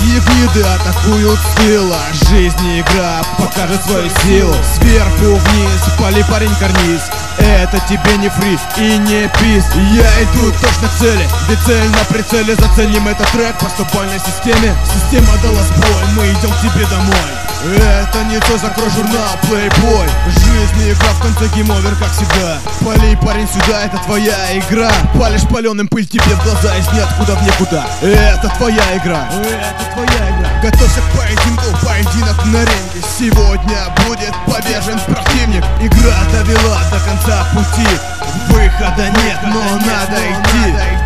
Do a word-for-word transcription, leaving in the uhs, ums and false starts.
Егиды атакуют с тыла. Жизнь игра покажет свою силу. Сверху вниз, пали парень карниз. Это тебе не фри и не пиз. Я иду точно к цели, ведь цель на прицеле. Заценим этот трек по ступальной системе. Система дала сбой, мы идем к тебе домой. Это не то, закрой журнал Playboy. Жизнь игра, в конце гейм-овер, как всегда. Пали, парень, сюда, это твоя игра. Палишь паленым, пыль тебе в глаза из ниоткуда в никуда. Это твоя игра, это твоя игра. Готовься к поединку, поединок на ринге. Сегодня будет повержен противник. Игра довела до конца пути. Выхода нет, но надо идти.